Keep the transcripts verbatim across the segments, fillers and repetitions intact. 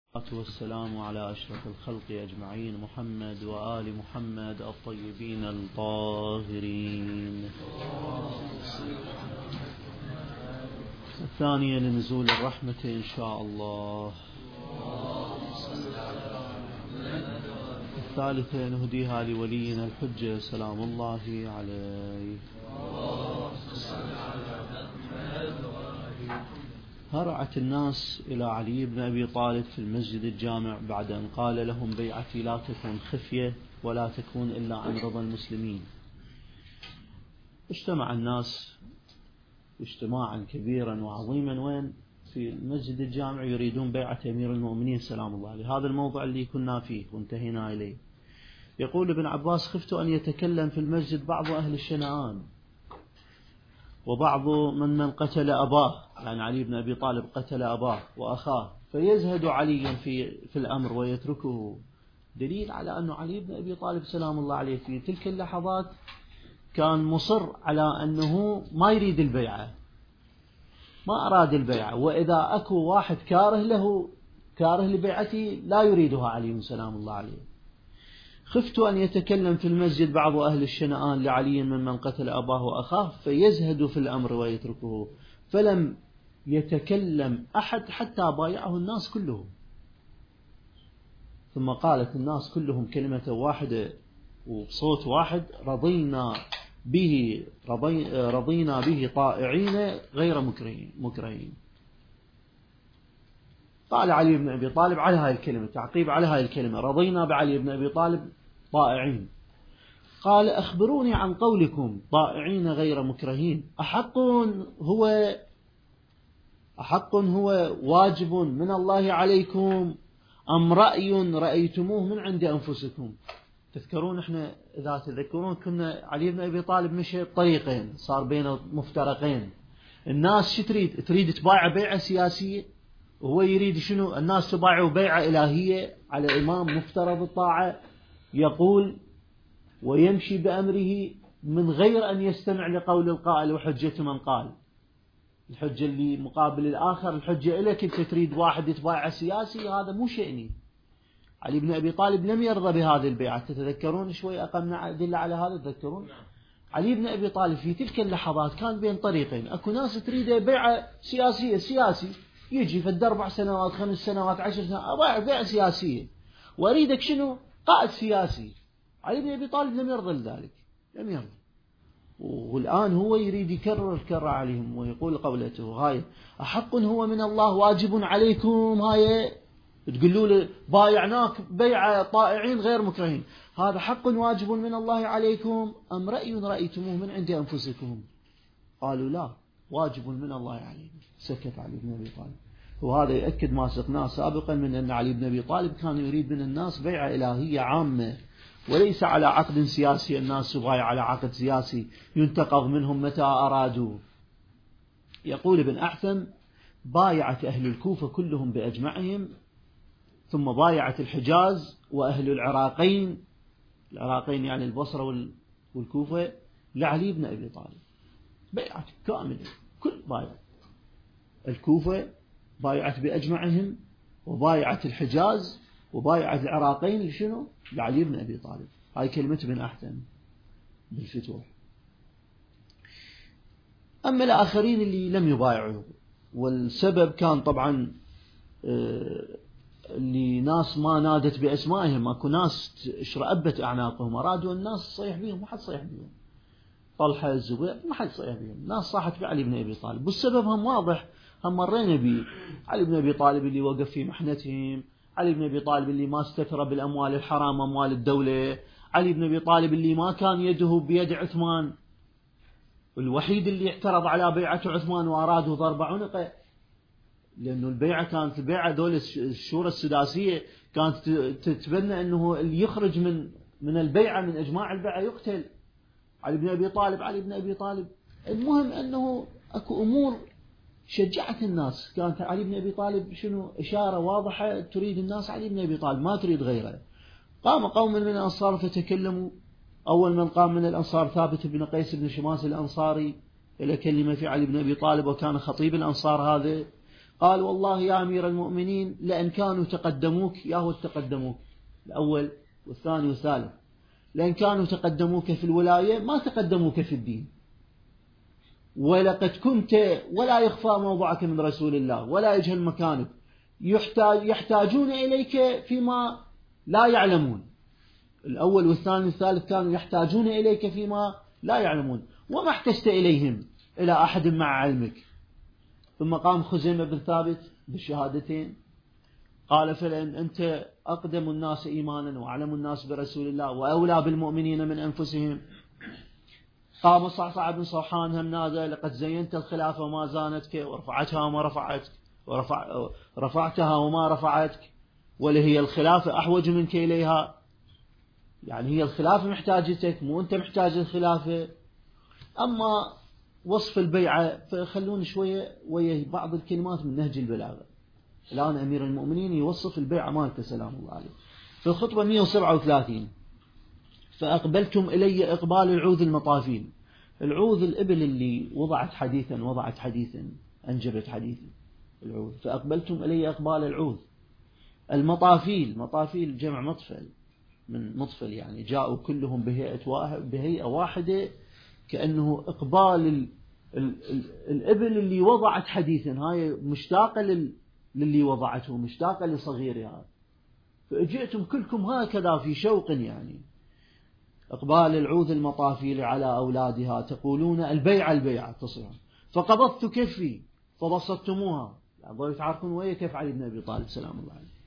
والسلام على أشرف الخلق أجمعين محمد وآل محمد الطيبين الطاهرين. الثانية لنزول الرحمة إن شاء الله. الثالثة نهديها لولينا الحجة سلام الله عليه. هرعت الناس إلى علي بن أبي طالب في المسجد الجامع بعد أن قال لهم بيعتي لا تكون خفية ولا تكون إلا عن رضا المسلمين. اجتمع الناس اجتماعا كبيرا وعظيما وين في المسجد الجامع يريدون بيعة أمير المؤمنين سلام الله عليه. هذا الموضع اللي كنا فيه وانتهينا إليه. يقول ابن عباس: خفت أن يتكلم في المسجد بعض أهل الشنعان وبعض من من قتل أباه، يعني علي بن أبي طالب قتل أباه وأخاه، فيزهد علي في في الأمر ويتركه. دليل على أنه علي بن أبي طالب سلام الله عليه في تلك اللحظات كان مصر على أنه ما يريد البيعة، ما أراد البيعة، وإذا أكو واحد كاره له كاره لبيعته لا يريدها علي سلام الله عليه. خفت أن يتكلم في المسجد بعض أهل الشنآن لعلي من من قتل أباه وأخاه فيزهد في الأمر ويتركه، فلم يتكلم أحد حتى بايعه الناس كلهم. ثم قالت الناس كلهم كلمة واحدة وبصوت واحد: رضينا به رضينا به طائعين غير مكرهين. قال علي بن أبي طالب على هاي الكلمة، تعقيب على هاي الكلمة: رضينا بعلي بن أبي طالب طائعين. قال: أخبروني عن قولكم طائعين غير مكرهين، أحق هو أحق هو واجب من الله عليكم أم رأي رأيتموه من عند أنفسكم؟ تذكرون احنا إذا تذكرون كنا علي بن أبي طالب مشي طريقين صار بينه مفترقين. الناس شو تريد؟ تريد تبايع بيعة سياسية، وهو يريد شنو؟ الناس تبايعوا بيعة إلهية على إمام مفترض الطاعة يقول ويمشي بأمره من غير أن يستمع لقول القائل وحجة من قال. الحجة اللي مقابل الآخر الحجة إليك، أنت تريد واحد يتبايع سياسي، هذا مو شأني. علي بن أبي طالب لم يرضى بهذه البيعة. تتذكرون شوي أقمنا أدلة على هذا؟ تذكرون علي بن أبي طالب في تلك اللحظات كان بين طريقين. أكو ناس تريد بيعة سياسية، سياسي يجي في الأربع سنوات خمس سنوات عشر سنوات أبايع بيعة سياسية، وأريدك شنو؟ قائد سياسي. علي بن أبي طالب لم يرضى لذلك، لم يرضى. والآن هو يريد يكرر الكرة عليهم ويقول قولته هاي: أحق هو من الله واجب عليكم. هاي تقولوا له بايعناك بيع طائعين غير مكرهين، هذا حق واجب من الله عليكم أم رأي رأيتموه من عند أنفسكم؟ قالوا لا، واجب من الله عليكم. سكت علي بن أبي طالب. وهذا يأكد ما سقناه سابقا من أن علي بن أبي طالب كان يريد من الناس بيعة إلهية عامة، وليس على عقد سياسي الناس تبايع على عقد سياسي ينتقض منهم متى أرادوا. يقول ابن أحثم: بايعت أهل الكوفة كلهم بأجمعهم، ثم بايعت الحجاز وأهل العراقين، العراقين يعني البصرة والكوفة، لعلي بن أبي طالب بيعت كاملة. كل بايع الكوفة بايعت بأجمعهم، وبايعت الحجاز وبايعت العراقين لشنو؟ لعلي بن أبي طالب. هاي كلمة ابن أحثم بالفتوح. أما الآخرين اللي لم يبايعوا، والسبب كان طبعا اللي ناس ما نادت بأسمائهم، اكو ناس اشرأبت أعناقهم، أرادوا الناس تصيح بهم، ما حد صيح بهم. طلحة الزبير ما حد صيح بهم، ناس صاحت بعلي بن أبي طالب، والسبب هم واضح، هم مرينا به. علي بن أبي طالب اللي وقف في محنتهم، علي بن أبي طالب اللي ما استثر بالأموال الحرام أموال الدولة، علي بن أبي طالب اللي ما كان يده بيد عثمان، الوحيد اللي اعترض على بيعة عثمان وأرادوا ضرب عنقه، لأنه البيعة كانت البيعة دول الشورى السداسية كانت تتبنى أنه اللي يخرج من من البيعة من إجماع البيعة يقتل. علي بن أبي طالب علي بن أبي طالب المهم أنه أكو أمور شجعت الناس. كانت علي بن أبي طالب شنو؟ إشارة واضحة تريد الناس علي بن أبي طالب، ما تريد غيره. قام قوم من الأنصار فتكلموا. أول من قام من الأنصار ثابت بن قيس بن شماس الأنصاري إلى كلمة في علي بن أبي طالب، وكان خطيب الأنصار هذا. قال والله يا أمير المؤمنين لأن كانوا تقدموك، يا هو تقدموك الأول والثاني والثالث، لأن كانوا تقدموك في الولاية ما تقدموك في الدين، ولقد كنت ولا يخفى موضعك من رسول الله ولا يجهل مكانك، يحتاج يحتاجون إليك فيما لا يعلمون. الأول والثاني والثالث كانوا يحتاجون إليك فيما لا يعلمون، وما احتجت إليهم إلى أحد مع علمك. ثم قام خزيمة بن ثابت بالشهادتين قال فلأن أنت أقدم الناس إيمانا وأعلم الناس برسول الله وأولى بالمؤمنين من أنفسهم. قام صعصع بن صوحان هم نادى لقد زينت الخلافة وما زانتك، ورفعتها وما رفعتك، ورفع رفعتها وما رفعتك، ولهي الخلافة أحوج منك إليها. يعني هي الخلافة محتاجتك، مو أنت محتاج الخلافة. أما وصف البيعة فخلون شوية ويا بعض الكلمات من نهج البلاغة. الآن أمير المؤمنين يوصف البيعة مالته سلام الله عليه في الخطبة مئة وسبعة وثلاثين: فأقبلتم إلي إقبال العوذ المطافين. العوذ الإبل اللي وضعت حديثا وضعت حديثا أنجبت حديثا، العوذ. فأقبلتم إلي إقبال العوذ. المطافيل، مطافيل جمع مطفل، من مطفل يعني جاءوا كلهم بهيئة واحد بهيئة واحدة، كأنه إقبال ال ال ال الإبل اللي وضعت حديثا، هاي مشتاقة لل للي وضعته، مشتاقة لصغيرها. فأجئتم كلكم هكذا في شوق، يعني إقبال العوذ المطافيل على أولادها تقولون البيعة البيعة تصيح. فقبضت كفي فبسطتموها، يعني تعرفون ويا كيف علي بن أبي طالب سلام الله عليه.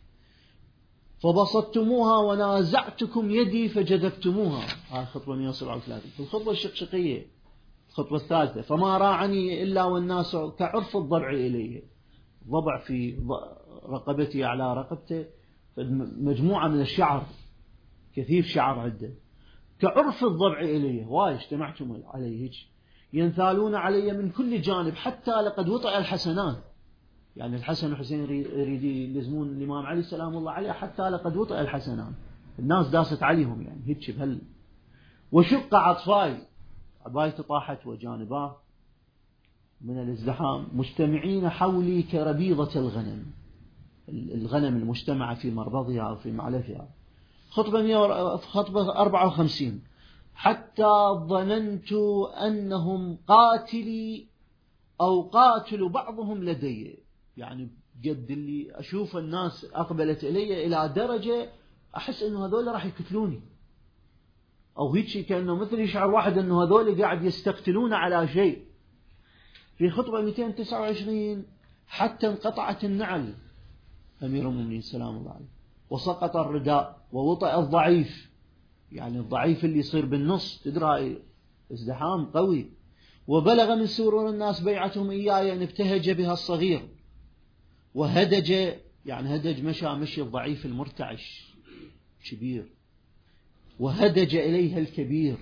فبسطتموها ونازعتكم يدي فجذبتموها. هذه الخطبة مئة وسبعة وثلاثين. في الخطبة الشقشقية الخطبة الثالثة: فما راعني إلا والناس كعرف الضبع إليه. ضبع في رقبتي على رقبته، مجموعة من الشعر، كثير شعر عنده، كعرف الضبع إليه، واي اجتمعتم عليه، ينثالون علي من كل جانب حتى لقد وطئ الحسنان. يعني الحسن والحسين يريد يلزمون الإمام علي سلام الله عليه، حتى لقد وطئ الحسنان، الناس داست عليهم يعني هيك بهال. وشق عطفاي، عبايته طاحت وجانباه من الازدحام، مجتمعين حولي كربيضة الغنم، الغنم المجتمعة في مربضها أو في معلفها. خطبة خطبة أربعة وخمسين: حتى ظننت أنهم قاتلي أو قاتل بعضهم لدي. يعني قد اللي أشوف الناس أقبلت إلي إلى درجة أحس أنه هذول راح يقتلوني، أو هيك كأنه مثل يشعر واحد أنه هذول قاعد يستقتلون على شيء. في خطبة مئتين وتسعة وعشرين: حتى انقطعت النعل، أمير المؤمنين سلام الله عليه، وسقط الرداء ووطئ الضعيف. يعني الضعيف اللي يصير بالنص، تدرى ازدحام قوي. وبلغ من سرور الناس بيعتهم إياي أن ابتهج بها الصغير، وهدج، يعني هدج مشى مشي الضعيف المرتعش كبير، وهدج إليها الكبير،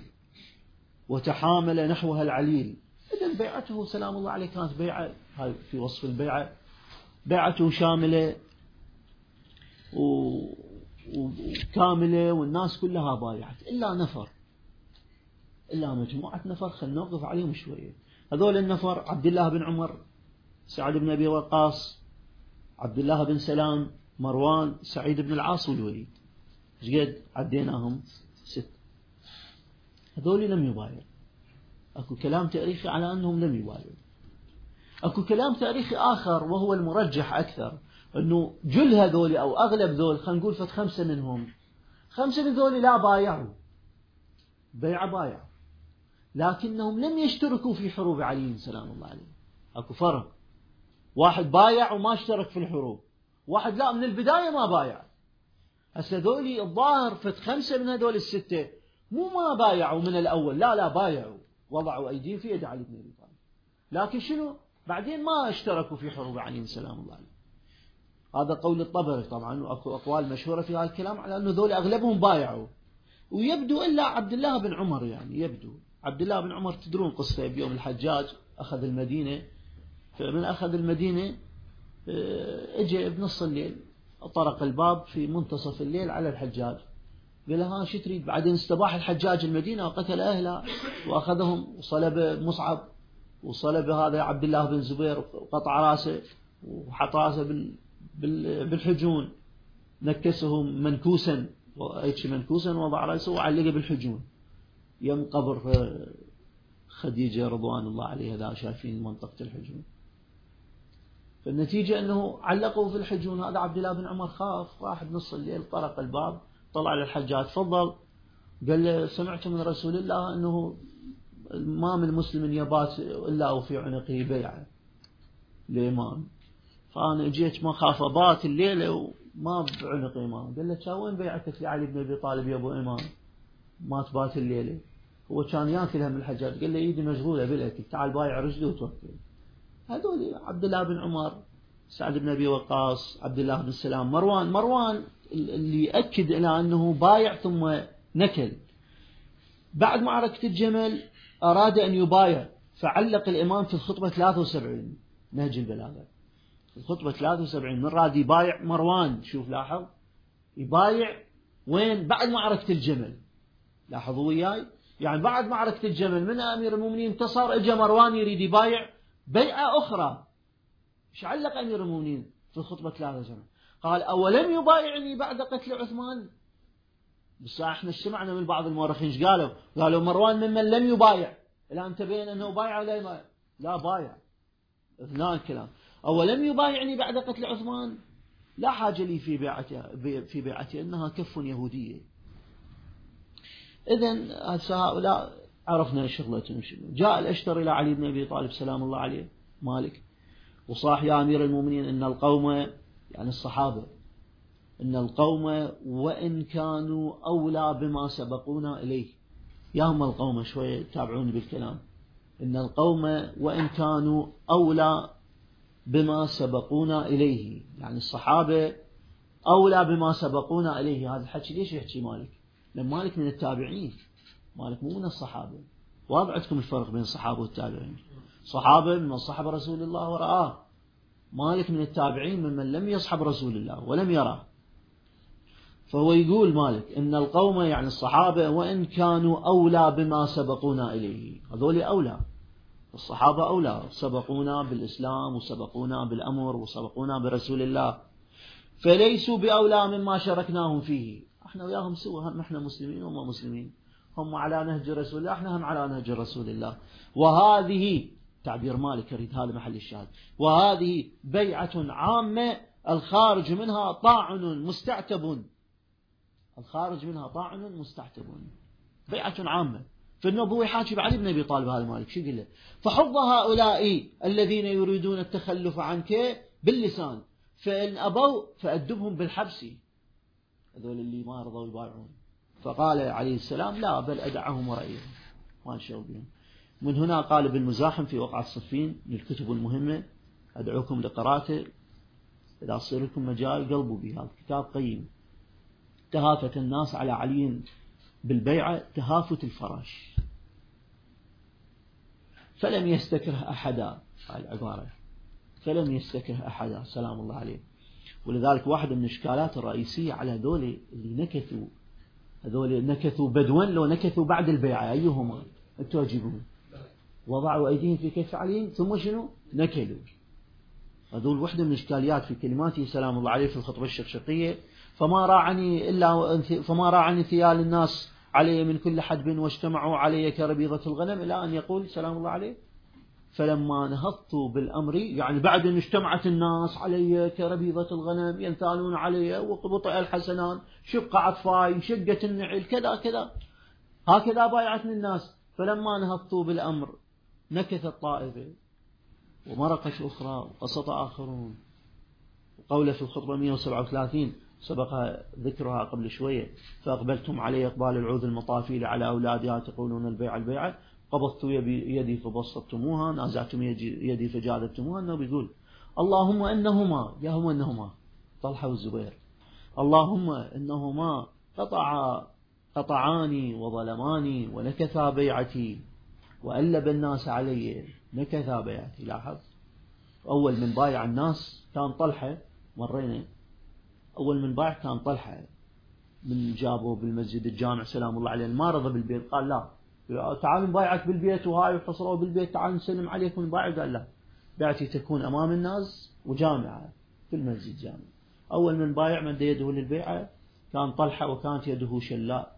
وتحامل نحوها العليل. إذن بيعته سلام الله عليه كانت بيعة، هاي في وصف البيعة، بيعته شاملة وكاملة، والناس كلها بايعت إلا نفر، إلا مجموعة نفر. خلنا نوقف عليهم شوية. هذول النفر: عبد الله بن عمر، سعد بن أبي وقاص، عبد الله بن سلام، مروان، سعيد بن العاص، والوليد. ايش قد عديناهم؟ ست. هذول لم يبايعوا. اكو كلام تاريخي على انهم لم يبايعوا. اكو كلام تاريخي اخر وهو المرجح اكثر، انه جل هذول او اغلب ذول، خلينا نقول فت خمسة منهم، خمسة من ذول لا بايعوا بيع بايع، لكنهم لم يشتركوا في حروب علي سلام الله عليه. اكو فرق، واحد بايع وما اشترك في الحروب، واحد لا من البداية ما بايع. هسه ذولي الظاهر فت خمسة من هذول الستة مو ما بايعوا من الأول، لا لا بايعوا، وضعوا أيديهم في يد علي بن أبي طالب، لكن شنو بعدين ما اشتركوا في حروب علي سلام الله عليه. هذا قول الطبري طبعا، وأكو أقوال مشهورة في هذا الكلام على أنه ذولي أغلبهم بايعوا. ويبدو إلا عبد الله بن عمر، يعني يبدو عبد الله بن عمر، تدرون قصته بيوم الحجاج أخذ المدينة، فمن أخذ المدينة اجى بنص الليل، طرق الباب في منتصف الليل على الحجاج، قال له ها شو تريد؟ بعدين استباح الحجاج المدينة وقتل أهلها وأخذهم، وصلب مصعب، وصلب هذا عبد الله بن زبير وقطع راسه، وحط راسه بالحجون، نكسهم منكوسا، هيك منكوسا، وضع راسه وعلقه بالحجون يم قبر خديجة رضوان الله عليها، ذا شايفين منطقة الحجون. فالنتيجة أنه علقوا في الحجون. هذا عبد الله بن عمر خاف، راح بنص الليل طرق الباب، طلع للحجاج تفضل، قال له سمعت من رسول الله أنه ما من مسلم يبات إلا وفي عنقه بيعة لإمام، فأنا جيت ما خاف أبات الليلة وما بعنق إمام. قال له وين بيعتك لعلي بن أبي طالب يا أبو إمام ما تبات الليلة؟ هو كان ياكلها من الحجاج، قال له ايدي مشغولة بالأكل، تعال بايع رجله وتوكل. هذول عبد الله بن عمر، سعد بن أبي وقاص، عبد الله بن سلام، مروان مروان اللي يأكد إلى أنه بايع ثم نكل. بعد معركة الجمل أراد أن يبايع، فعلق الإمام في الخطبة ثلاثة وسبعين، نهج البلاغة في الخطبة ثلاثة وسبعين، من راد يبايع مروان، شوف لاحظ يبايع وين؟ بعد معركة الجمل. لاحظوا وياي، يعني بعد معركة الجمل من أمير المؤمنين انتصر، اجى مروان يريد يبايع بيعة أخرى. ايش علق أمير المؤمنين في الخطبة ثلاثة وسبعين؟ قال أولم يبايعني بعد قتل عثمان؟ بس احنا سمعنا من بعض المؤرخين ايش قالوا؟ قالوا مروان ممن لم يبايع، الآن تبين أنه بايع ولا يبايع؟ لا بايع، اثنان الكلام. أولم يبايعني بعد قتل عثمان؟ لا حاجة لي في بيعتي في بيعتي إنها كف يهودية. إذن هؤلاء عرفنا شغلتهم شنو. جاء الأشتر إلى علي بن أبي طالب سلام الله عليه مالك، وصاح يا أمير المؤمنين إن القوم، يعني الصحابة، إن القوم وإن كانوا أولى بما سبقونا إليه. يا هم القوم شوية تابعوني بالكلام. إن القوم وإن كانوا أولى بما سبقونا إليه، يعني الصحابة أولى بما سبقونا إليه. هذا الحكي ليش يحكي مالك؟ لأن مالك من التابعين، مالك مو من الصحابة. واضح عندكم الفرق بين الصحابة والتابعين. صحابة من صحب رسول الله ورآه، مالك من التابعين ممن لم يصحب رسول الله ولم يراه. فهو يقول مالك إن القوم، يعني الصحابة، وإن كانوا أولى بما سبقونا إليه، هذول أولى، الصحابة أولى، سبقونا بالإسلام وسبقونا بالأمر وسبقونا برسول الله، فليسوا بأولى مما شاركناهم فيه. احنا وياهم سوا، هم احنا مسلمين وهم مسلمين، هم على نهج رسول الله، احنا هم على نهج رسول الله. وهذه تعبير مالك، يريد هذا محل الشاهد، وهذه بيعة عامة الخارج منها طاعن مستعتب، الخارج منها طاعن مستعتب، بيعة عامة. فالنبوي حاكي بعلي بن أبي طالب هذا مالك شو يقول له؟ فحظ هؤلاء الذين يريدون التخلف عنك باللسان، فإن أبوا فأدبهم بالحبس، هذول اللي ما رضوا يبايعون. فقال عليه السلام لا، بل أدعهم ورأيهم ما نشغل بهم. من هنا قال بالمزاحم في وقعة صفين من الكتب المهمة، أدعوكم لقراءته إذا صير لكم مجال قلبوا به، هذا كتاب قيم. تهافت الناس على علي بالبيعة تهافت الفراش، فلم يستكره أحدا، العبارة فلم يستكره أحدا سلام الله عليه. ولذلك واحدة من الإشكالات الرئيسية على هذول اللي نكثوا، هذول نكثوا بدوا لو نكثوا بعد البيعة، أيهما أنتوا أجيبون؟ وضعوا أيديهم في كف عليهم ثم شنو؟ نكلوا. هذول واحدة من الإشكاليات في كلماته سلام الله عليه في الخطبة الشقشقية. فما راعني إلا فما راعني ثيال الناس علي من كل حدب واجتمعوا علي كربيضة الغنم، إلى أن يقول سلام الله عليه فلما نهضت بالأمر، يعني بعد أن اجتمعت الناس علي كربيضة الغنم ينثالون علي وقبطع الحسنان، شق عطفاي، شقة النعل، كذا كذا، هكذا بايعتني الناس. فلما نهضت بالأمر نكثت طائفة ومرقت أخرى وقسط آخرون. وقوله في الخطبة مئة وسبعة وثلاثين سبق ذكرها قبل شوية، فأقبلتم علي إقبال العود المطافيل على أولادها تقولون البيع البيعة، قبضت يدي فبسطتموها، نازعتم يدي فجادتموها. أنه بيقول اللهم إنهما، يا هم إنهما طلحة والزبير، اللهم إنهما قطعا قطعاني وظلماني ونكثا بيعتي وألب الناس علي، نكثا بيعتي. لاحظ أول من بايع الناس كان طلحة، مرينا أول من بايع كان طلحة، من جابه بالمسجد الجامع سلام الله عليه، ما رضى بالبيت، قال لا تعال نبايعك بالبيت، وهاي وحصروا بالبيت، تعال نسلم عليك ونبايع، قال لا، بيعتي تكون أمام الناس وجامعة في المسجد جامع. أول من بايع من يده للبيعة كان طلحة وكانت يده شلاء،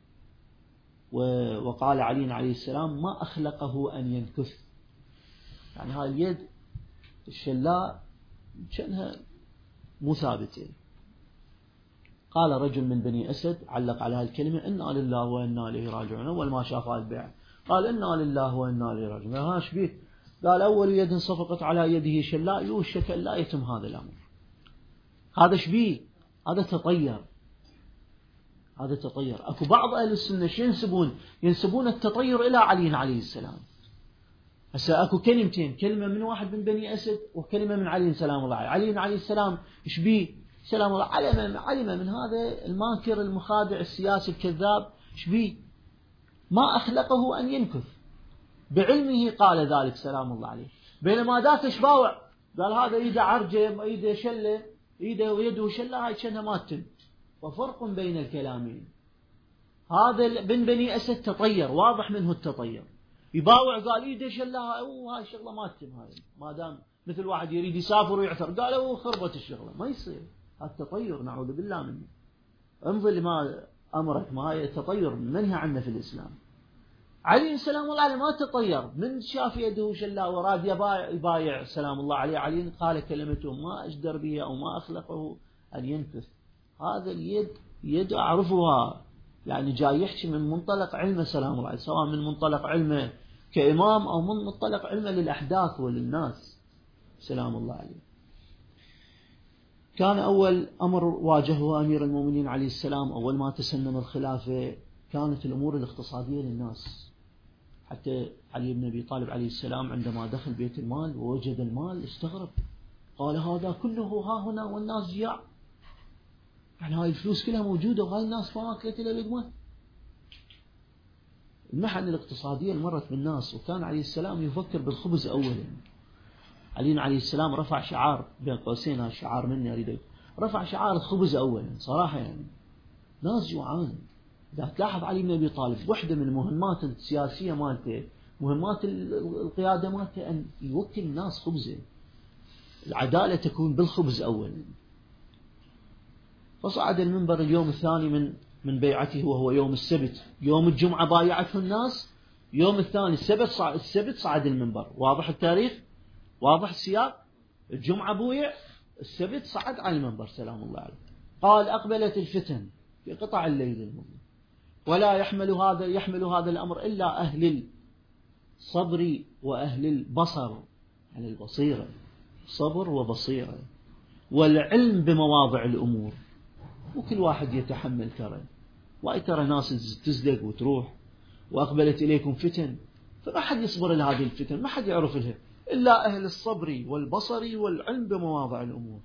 وقال علي عليه السلام ما أخلقه أن ينكث، يعني هاي اليد الشلاء كأنها مو ثابتة. قال رجل من بني أسد علق على هالكلمة إنا لله وإنا إليه راجعون، أول ما شاف هاي البيعة قال إنا لله وإنا إليه راجعون. ها شبيه؟ قال أول يد صفقت على يده شلاء يوشك لا يتم هذا الأمر. هذا شبيه؟ هذا تطير، هذا تطير. أكو بعض أهل السنة ينسبون ينسبون التطير إلى علي عليه السلام. هسه أكو كلمتين، كلمة من واحد من بني أسد وكلمة من علي سلام الله عليه. علي عليه السلام شبيه؟ سلام الله علم علم من هذا الماكر المخادع السياسي الكذاب شبيه؟ ما أخلقه أن ينكث، بعلمه قال ذلك سلام الله عليه. بينما ذاك شباوع قال هذا إيده عرجة إيده شلة إيده ويده شلة، هاي كأنها ما تتم. وفرق بين الكلامين. هذا بن بني أسد تطير، واضح منه التطير، يباوع قال إيده شلة أو هاي شغلة ما تتم، هاي ما دام مثل واحد يريد يسافر ويعثر قال أو خربت الشغلة، ما يصير. التطير نعوذ بالله منه. انظر لما أمرك، ما هي التطير منهى عنه في الإسلام. علي سلام الله عليه ما تطير، من شاف يده شلاء وراد يبايع سلام الله عليه. علي قال كلمته ما أجدر بها أو ما أخلقه أن ينكث. هذا اليد يد أعرفها، يعني جاي يحكي من منطلق علمه سلام الله عليه، سواء من منطلق علمه كإمام أو من منطلق علمه للأحداث وللناس سلام الله عليه. كان أول أمر واجهه أمير المؤمنين عليه السلام أول ما تسنم الخلافة كانت الأمور الاقتصادية للناس. حتى علي بن أبي طالب عليه السلام عندما دخل بيت المال ووجد المال استغرب، قال هذا كله ها هنا والناس جياع، يعني هاي الفلوس كلها موجودة وهاي الناس ما أكلت إلا لقمة. المحن الاقتصادية مرت بالناس، وكان عليه السلام يفكر بالخبز أولا. علي عليه السلام رفع شعار بين قوسين، هذا الشعار مني أريد، رفع شعار الخبز أولا صراحة، يعني ناس جوعان. إذا تلاحظ علي بن أبي طالب واحدة من المهمات السياسية مالته، مهمات القيادة مالته، أن يوكل الناس خبزه. العدالة تكون بالخبز أولا. فصعد المنبر اليوم الثاني من من بيعته وهو يوم السبت. يوم الجمعة بايعته الناس، يوم الثاني السبت صعد السبت صعد المنبر. واضح التاريخ، واضح السياق. الجمعة بويع، السبت صعد على المنبر سلام الله عليه. قال أقبلت الفتن في قطع الليل المظلم، ولا يحمل هذا يحمل هذا الأمر إلا أهل الصبر وأهل البصر، يعني البصيرة، صبر وبصيرة والعلم بمواضع الأمور. وكل واحد يتحمل ترى، واي ترى ناس تزلق وتروح. وأقبلت إليكم فتن، فما حد يصبر لهذه الفتن، ما حد يعرف لها إلا أهل الصبر والبصر والعلم بمواضع الأمور.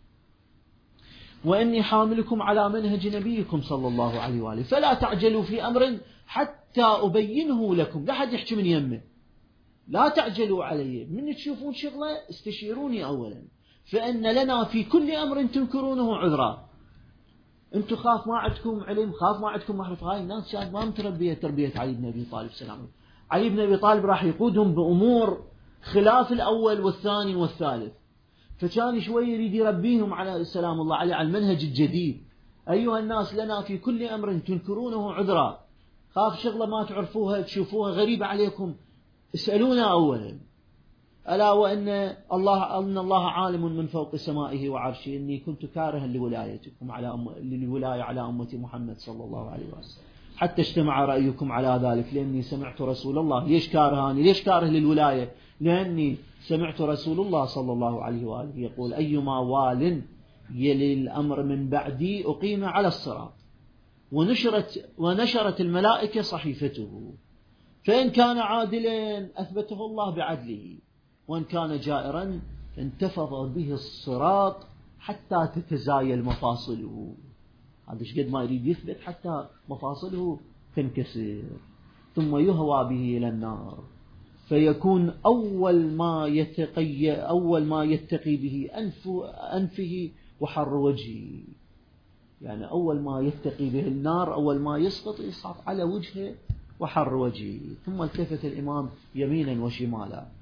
وإني حاملكم على منهج نبيكم صلى الله عليه وآله، فلا تعجلوا في أمر حتى أبينه لكم. لا حد يحكي من يمه، لا تعجلوا علي، من تشوفون شغلة استشيروني أولا، فإن لنا في كل أمر تنكرونه عذرا. أنتم خاف ما عندكم علم، خاف ما عندكم معرفة. هاي الناس كانت ما متربية تربية علي بن أبي طالب سلام الله. علي بن أبي طالب راح يقودهم بأمور خلاف الأول والثاني والثالث، فكان شوي يريد يربيهم على سلام الله عليه على المنهج الجديد. أيها الناس لنا في كل أمر تنكرونه عذرا، خاف شغلة ما تعرفوها تشوفوها غريبة عليكم اسألونا أولا. ألا وأن الله أن الله عالم من فوق سمائه وعرشه، إني كنت كارها لولايتكم على أم... للولاية على أمة محمد صلى الله عليه وسلم حتى اجتمع رأيكم على ذلك، لأني سمعت رسول الله. ليش كارهاني؟ ليش كاره للولاية؟ لأني سمعت رسول الله صلى الله عليه وآله يقول أيما وال يلي الأمر من بعدي أقيم على الصراط. ونشرت ونشرت الملائكة صحيفته، فإن كان عادلا أثبته الله بعدله، وإن كان جائرا انتفض به الصراط حتى تتزايل مفاصله. هذا ايش قد ما يريد يثبت حتى مفاصله تنكسر، ثم يهوى به إلى النار، فيكون أول ما يتقي أول ما يتقي به أنف أنفه وحر وجهه، يعني أول ما يتقي به النار، أول ما يسقط يسقط على وجهه وحر وجهه. ثم التفت الإمام يمينا وشمالا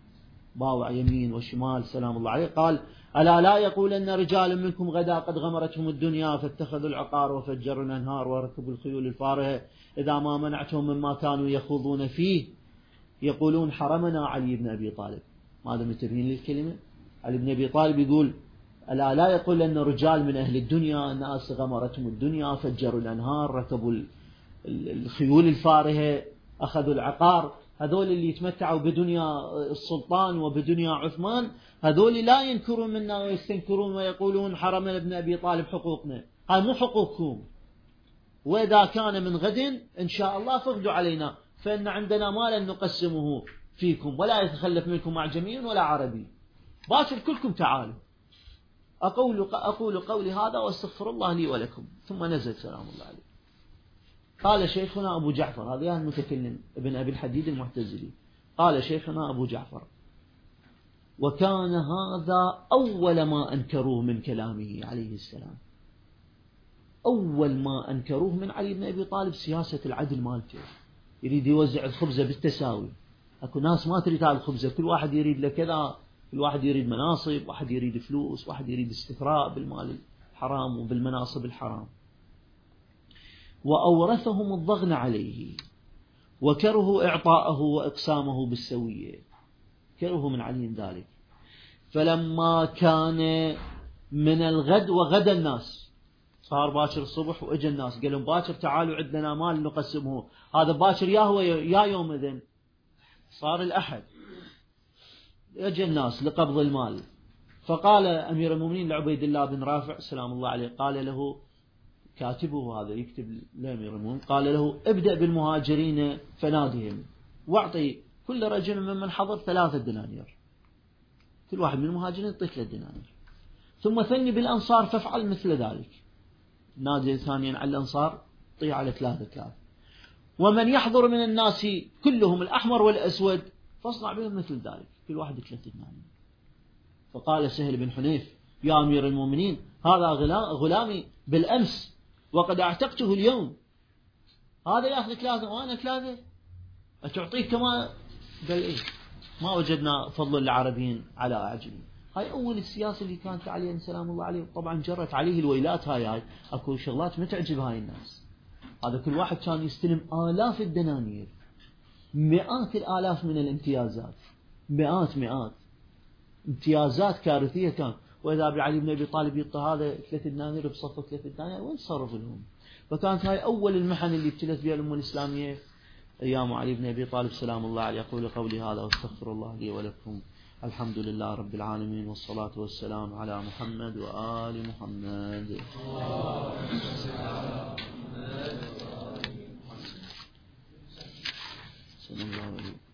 باوع يمين وشمال سلام الله عليه، قال ألا لا يقولن رجال منكم غدا قد غمرتهم الدنيا فاتخذوا العقار وفجروا الأنهار وركبوا الخيول الفارهة إذا ما منعتهم مما كانوا يخوضون فيه يقولون حرمنا علي بن أبي طالب. ماذا متبين للكلمة؟ علي بن أبي طالب يقول ألا لا يقول أن رجال من أهل الدنيا الناس غمرتهم الدنيا فجروا الأنهار ركبوا الخيول الفارهة أخذوا العقار، هذول اللي يتمتعوا بدنيا السلطان وبدنيا عثمان هذول لا ينكرون منا ويستنكرون ويقولون حرمنا ابن أبي طالب حقوقنا، هاي مو حقوقكم، وإذا كان من غد إن شاء الله فاغدوا علينا فإن عندنا مالا نقسمه فيكم ولا يتخلف منكم أعجمي ولا عربي، باكر كلكم تعالوا. أقول, أقول قولي هذا واستغفر الله لي ولكم. ثم نزل سلام الله عليه. قال شيخنا أبو جعفر، هذا المتكلم ابن أبي الحديد المعتزلي، قال شيخنا أبو جعفر وكان هذا أول ما أنكروه من كلامه عليه السلام، أول ما أنكروه من علي بن أبي طالب سياسة العدل مالته، يريد يوزع الخبزة بالتساوي، أكو ناس ما تريد هذه الخبزة، كل واحد يريد له كذا، كل واحد يريد مناصب، واحد يريد فلوس، واحد يريد استثراء بالمال الحرام وبالمناصب الحرام. وأورثهم الضغن عليه وكرهوا إعطاءه وإقسامه بالسوية، كرهوا من علي ذلك. فلما كان من الغد وغدا الناس، صار باكر الصبح وإجا الناس قال لهم باكر تعالوا عندنا مال نقسمه، هذا باكر يا هو يا يوم إذن صار الأحد، إجا الناس لقبض المال. فقال أمير المؤمنين لعبيد الله بن رافع سلام الله عليه، قال له كاتبه هذا يكتب لأمير المؤمنين، قال له ابدأ بالمهاجرين فنادهم واعطي كل رجل ممن حضر ثلاثة دنانير، كل واحد من المهاجرين يعطيك له دنانير، ثم ثني بالأنصار فافعل مثل ذلك، نادي ثانيا على الأنصار طيع على ثلاثة ثلاثة، ومن يحضر من الناس كلهم الأحمر والأسود فاصنع بهم مثل ذلك، كل واحد ثلاثة دنانير. فقال سهل بن حنيف يا أمير المؤمنين هذا غلامي بالأمس وقد اعتقته اليوم، هذا يأخذ ثلاثة وأنا ثلاثة أتعطيه كما قال إيه، ما وجدنا فضل العربيين على أعجمي. هاي أول السياسة اللي كانت عليه سلام الله عليه، طبعا جرت عليه الويلات، هاي هاي أكو شغلات ما تعجب هاي الناس، هذا كل واحد كان يستلم آلاف الدنانير، مئات الآلاف من الامتيازات، مئات مئات امتيازات كارثية كان. وإذا علي بن أبي طالب يعطى هذا ثلاثة دنانير بصفة ثلاثة دنانير وين صرف لهم؟ فكانت هاي أول المحن اللي ابتلت بها الأمة الإسلامية أيام علي بن أبي طالب سلام الله عليه. أقول قولي هذا واستغفر الله لي ولكم. الحمد لله رب العالمين والصلاة والسلام على محمد وآل محمد. صلى الله عليه